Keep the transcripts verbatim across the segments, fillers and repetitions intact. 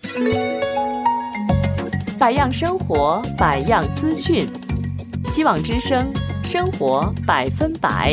百样生活，百样资讯，希望之声，生活百分百。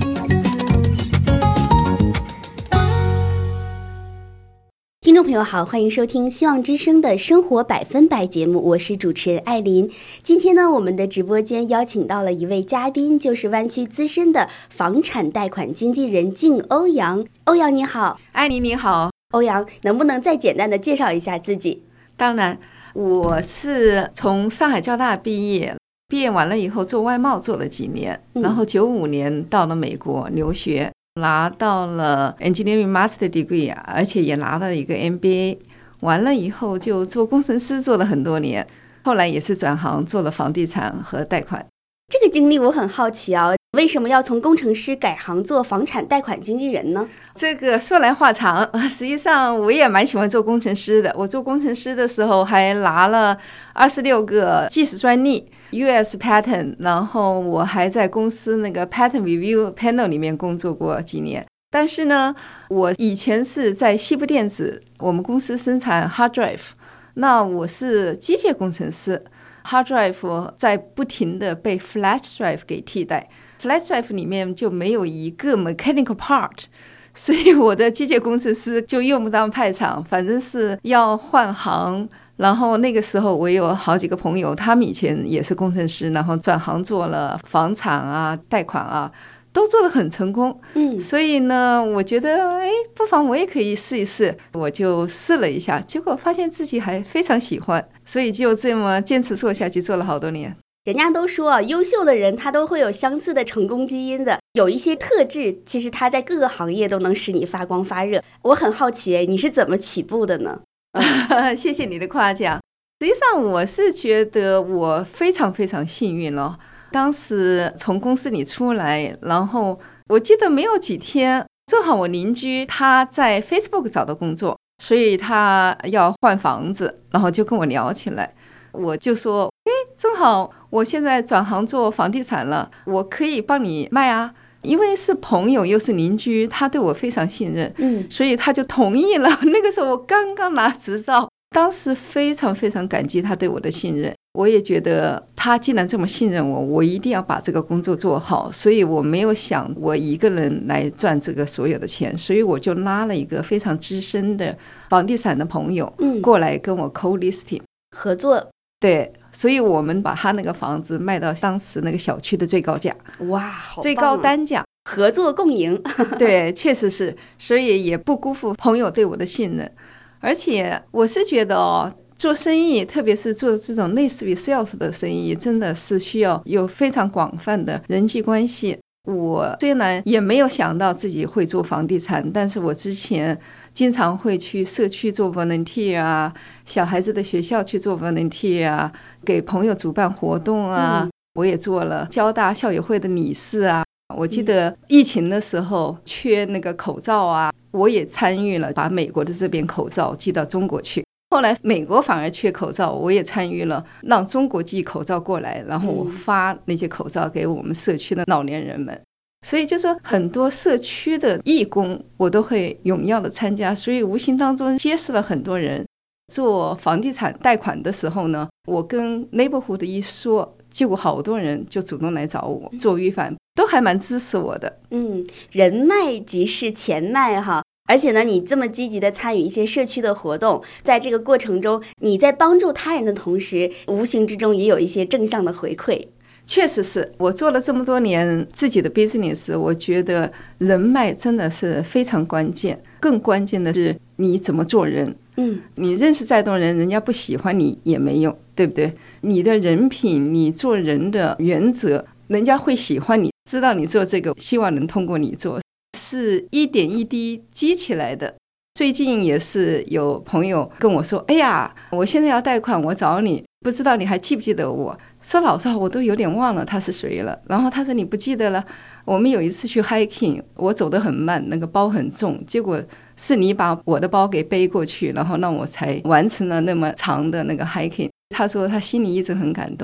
听众朋友好，欢迎收听希望之声的生活百分百节目，我是主持人艾琳。今天呢，我们的直播间邀请到了一位嘉宾，就是湾区资深的房产贷款经纪人靳欧阳。欧阳你好。 艾琳你好。 欧阳，能不能再简单的介绍一下自己？ 当然，我是从上海交大毕业，毕业完了以后做外贸做了几年，嗯、然后九五年到了美国留学。拿到了 Engineering Master Degree， 而且也拿了一个 M B A， 完了以后就做工程师做了很多年，后来也是转行做了房地产和贷款。 这个经历我很好奇啊，为什么要从工程师改行做房产贷款经纪人呢？ 这个说来话长，实际上我也蛮喜欢做工程师的。我做工程师的时候还拿了二十六个技术专利 U S Patent， 然后我还在公司那个 Patent Review Panel 里面工作过几年。但是呢，我以前是在西部电子，我们公司生产 Hard Drive， 那我是机械工程师， Hard Drive 在不停的被 Flash Drive 给替代， Flash Drive 里面就没有一个 mechanical part，所以我的机械工程师就用不当派场，反正是要换行。然后那个时候我有好几个朋友，他们以前也是工程师，然后转行做了房产啊、贷款啊，都做得很成功。嗯，所以呢，我觉得哎，不妨我也可以试一试，我就试了一下，结果发现自己还非常喜欢，所以就这么坚持做下去，做了好多年。 人家都说啊，优秀的人他都会有相似的成功基因的，有一些特质，其实他在各个行业都能使你发光发热。我很好奇，你是怎么起步的呢？ 谢谢你的夸奖。实际上我是觉得我非常非常幸运了。当时从公司里出来，然后我记得没有几天，正好我邻居他在 Facebook 找到工作，所以他要换房子，然后就跟我聊起来。我就说，哎，正好我现在转行做房地产了，我可以帮你卖啊。因为是朋友又是邻居，他对我非常信任，嗯，所以他就同意了。那个时候我刚刚拿执照，当时非常非常感激他对我的信任。我也觉得他既然这么信任我，我一定要把这个工作做好，所以我没有想我一个人来赚这个所有的钱，所以我就拉了一个非常资深的房地产的朋友，嗯，过来跟我 co-listing 合作。 对，所以我们把他那个房子卖到当时那个小区的最高价。 哇，好棒啊， 最高单价， 合作共赢。 对，确实是，所以也不辜负朋友对我的信任。而且我是觉得哦，做生意，特别是做这种类似于 sales 的生意，真的是需要有非常广泛的人际关系。我虽然也没有想到自己会做房地产，但是我之前经常会去社区做 volunteer 啊，小孩子的学校去做 volunteer 啊，给朋友主办活动啊，嗯，我也做了交大校友会的理事啊。我记得疫情的时候缺那个口罩啊，我也参与了把美国的这边口罩寄到中国去。后来美国反而缺口罩，我也参与了让中国寄口罩过来，然后我发那些口罩给我们社区的老年人们。所以就是很多社区的义工我都会踊跃的参加，所以无形当中结识了很多人。做房地产贷款的时候呢，我跟 neighborhood 一说，结果好多人就主动来找我做预反，都还蛮支持我的。 嗯，人脉即是钱脉哈。而且呢，你这么积极的参与一些社区的活动，在这个过程中，你在帮助他人的同时，无形之中也有一些正向的回馈。 确实是，我做了这么多年自己的 business， 我觉得人脉真的是非常关键。更关键的是你怎么做人。嗯，你认识再多人，人家不喜欢你也没用，对不对？你的人品，你做人的原则，人家会喜欢你，知道你做这个，希望能通过你做，是一点一滴积起来的。最近也是有朋友跟我说，哎呀，我现在要贷款，我找你，不知道你还记不记得我？说老实话，我都有点忘了他是谁了。然后他说你不记得了，我们有一次去 hiking， 我走得很慢，那个包很重，结果是你把我的包给背过去，然后让我才完成了那么长的那个 hiking。他说他心里一直很感动。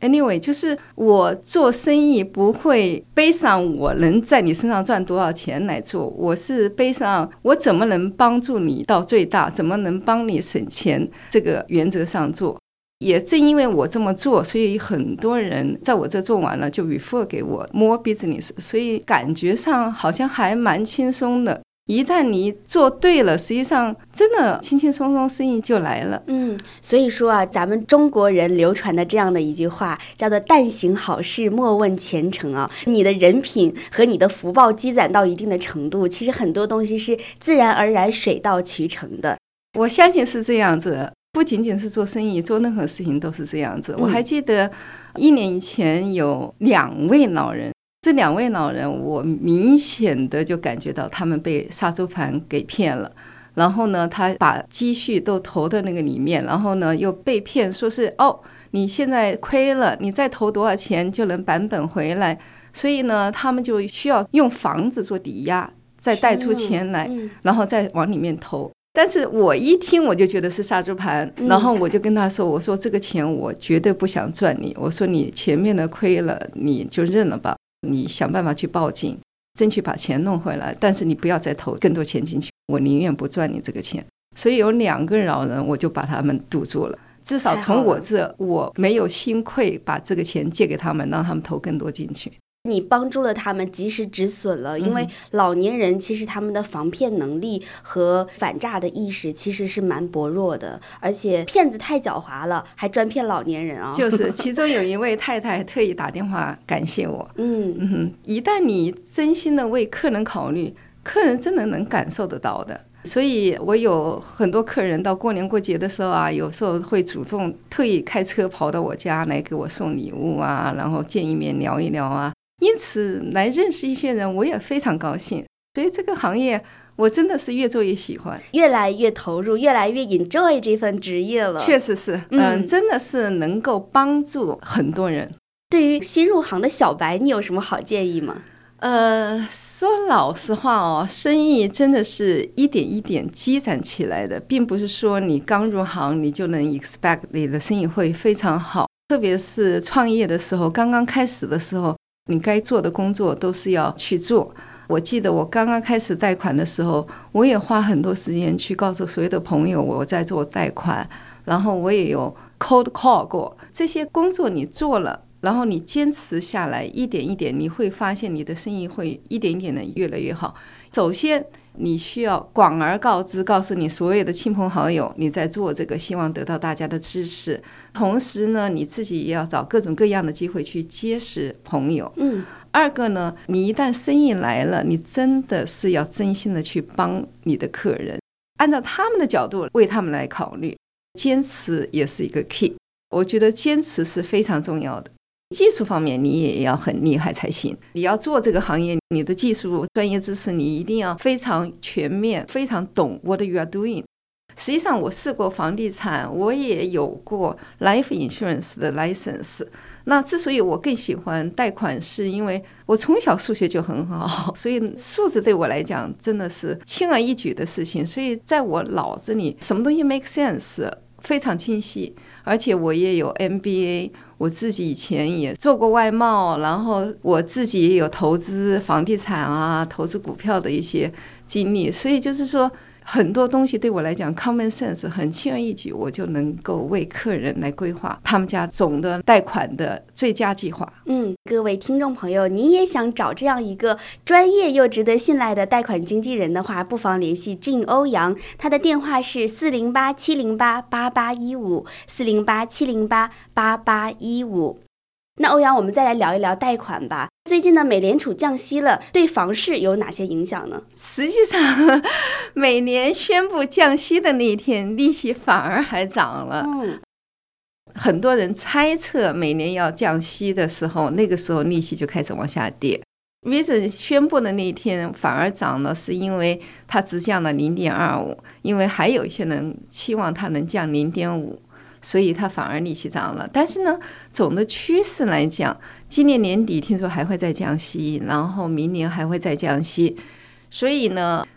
Anyway， 就是我做生意不会背上我能在你身上赚多少钱来做，我是背上我怎么能帮助你到最大，怎么能帮你省钱这个原则上做。也正因为我这么做，所以很多人在我这做完了就 refer 给我 more business， 所以感觉上好像还蛮轻松的。一旦你做对了，实际上真的轻轻松松生意就来了。 嗯，所以说啊，咱们中国人流传的这样的一句话叫做但行好事莫问前程啊。你的人品和你的福报积攒到一定的程度，其实很多东西是自然而然水到渠成的。 我相信是这样子，不仅仅是做生意，做任何事情都是这样子。嗯、我还记得一年以前有两位老人，这两位老人我明显的就感觉到他们被杀猪盘给骗了，然后呢他把积蓄都投到那个里面，然后呢又被骗说是哦你现在亏了，你再投多少钱就能返本回来，所以呢他们就需要用房子做抵押，再贷出钱来，然后再往里面投。但是我一听我就觉得是杀猪盘，然后我就跟他说，我说这个钱我绝对不想赚你，我说你前面的亏了你就认了吧，你想办法去报警，争取把钱弄回来，但是你不要再投更多钱进去，我宁愿不赚你这个钱。所以有两个老人我就把他们堵住了，至少从我这我没有心亏把这个钱借给他们，让他们投更多进去。 你帮助了他们及时止损了，因为老年人其实他们的防骗能力和反诈的意识其实是蛮薄弱的，而且骗子太狡猾了，还专骗老年人啊。 就是其中有一位太太特意打电话感谢我。嗯嗯，一旦你真心的为客人考虑，客人真的能感受得到的。所以我有很多客人到过年过节的时候啊，有时候会主动特意开车跑到我家来给我送礼物啊，然后见一面聊一聊啊，因此来认识一些人我也非常高兴。所以这个行业我真的是越做越喜欢， 越来越投入，越来越 enjoy 这份职业了。 确实是，嗯、呃，真的是能够帮助很多人。 对于新入行的小白，你有什么好建议吗？ 呃，说老实话哦，生意真的是一点一点积攒起来的，并不是说你刚入行你就能 expect 你的生意会非常好。特别是创业的时候，刚刚开始的时候，你该做的工作都是要去做。我记得我刚刚开始贷款的时候，我也花很多时间去告诉所有的朋友我在做贷款，然后我也有 cold call 过。这些工作你做了，然后你坚持下来，一点一点你会发现你的生意会一点一点的越来越好。首先你需要广而告之，告诉你所有的亲朋好友你在做这个，希望得到大家的支持。同时呢，你自己也要找各种各样的机会去结识朋友。嗯，二个呢，你一旦生意来了，你真的是要真心的去帮你的客人，按照他们的角度为他们来考虑。坚持也是一个 key， 我觉得坚持是非常重要的。技术方面你也要很厉害才行，你要做这个行业，你的技术专业知识你一定要非常全面，非常懂 what you are doing。 实际上我试过房地产，我也有过 life insurance 的 license。 那之所以我更喜欢贷款，是因为我从小数学就很好，所以数字对我来讲真的是轻而易举的事情，所以在我脑子里什么东西 make sense，非常清晰。而且我也有 M B A， 我自己以前也做过外贸，然后我自己也有投资房地产啊，投资股票的一些经历，所以就是说很多东西对我来讲 common sense 很轻而易举，我就能够为客人来规划他们家总的贷款的最佳计划。 嗯，各位听众朋友，你也想找这样一个专业又值得信赖的贷款经纪人的话，不妨联系 Jin 欧阳，他的电话是四零八七零八八八一五 四零八七零八八八一五。那欧阳，我们再来聊一聊贷款吧。最近呢，美联储降息了，对房市有哪些影响呢？ 实际上每年宣布降息的那一天，利息反而还涨了。嗯，很多人猜测每年要降息的时候，那个时候利息就开始往下跌。Reason 宣布的那一天反而涨了，是因为它只降了 零点二五， 因为还有一些人期望它能降 零点五，所以它反而利息涨了。但是呢，总的趋势来讲，今年年底听说还会再降息，然后明年还会再降息，所以呢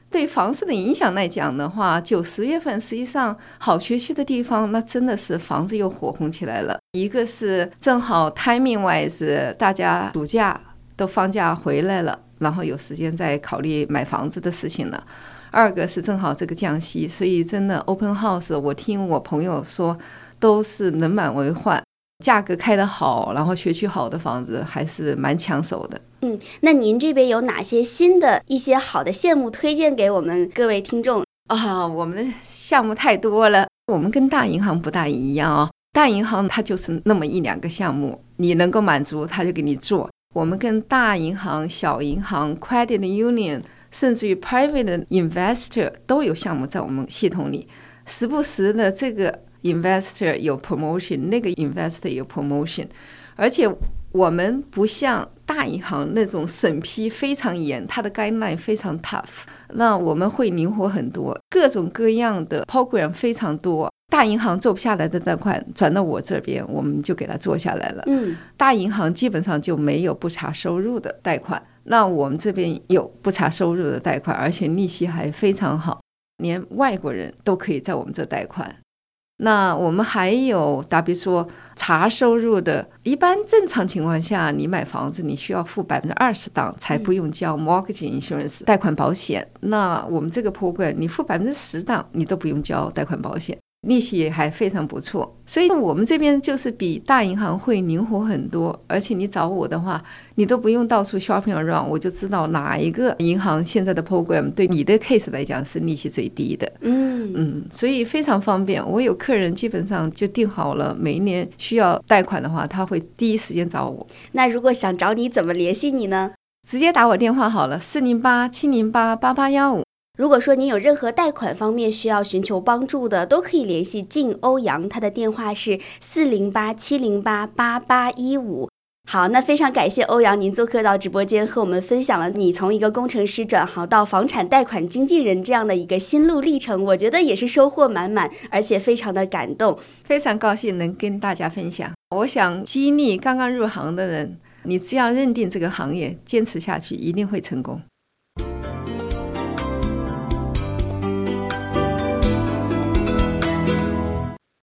对房市的影响来讲的话，九十月份实际上好学区的地方，那真的是房子又火红起来了。一个是正好 timing wise， 大家暑假都放假回来了，然后有时间在考虑买房子的事情了。二个是正好这个降息，所以真的 open house， 我听我朋友说都是人满为患，价格开得好，然后学区好的房子还是蛮抢手的。 嗯，那您这边有哪些新的一些好的项目推荐给我们各位听众啊？我们的项目太多了，我们跟大银行不大一样啊。大银行它就是那么一两个项目，你能够满足它就给你做。我们跟大银行、小银行、credit union， 甚至于 private investor 都有项目在我们系统里，时不时的这个 investor 有 promotion， 那个 investor 有 promotion， 而且我们不像大银行那种审批非常严，它的 guideline 非常 tough， 那我们会灵活很多，各种各样的 program 非常多。大银行做不下来的贷款转到我这边，我们就给它做下来了。 嗯， 大银行基本上就没有不查收入的贷款，那我们这边有不查收入的贷款，而且利息还非常好，连外国人都可以在我们这贷款。那我们还有打比说查收入的，一般正常情况下你买房子你需要付百分之二十档才不用交 mortgage insurance 贷款保险，那我们这个 program 你付百分之十档你都不用交贷款保险，利息也还非常不错，所以我们这边就是比大银行会灵活很多，而且你找我的话你都不用到处 shopping around， 我就知道哪一个银行现在的 program 对你的 case 来讲是利息最低的。 嗯嗯，所以非常方便。我有客人基本上就定好了，每一年需要贷款的话他会第一时间找我。 那如果想找你怎么联系你呢？ 直接打我电话好了，四零八七零八八八一五。 如果说您有任何贷款方面需要寻求帮助的，都可以联系靳欧阳，他的电话是四零八七零八八八一五。好，那非常感谢欧阳您做客到直播间，和我们分享了你从一个工程师转行到房产贷款经纪人这样的一个心路历程，我觉得也是收获满满，而且非常的感动。 非常高兴能跟大家分享，我想激励刚刚入行的人，你只要认定这个行业坚持下去一定会成功。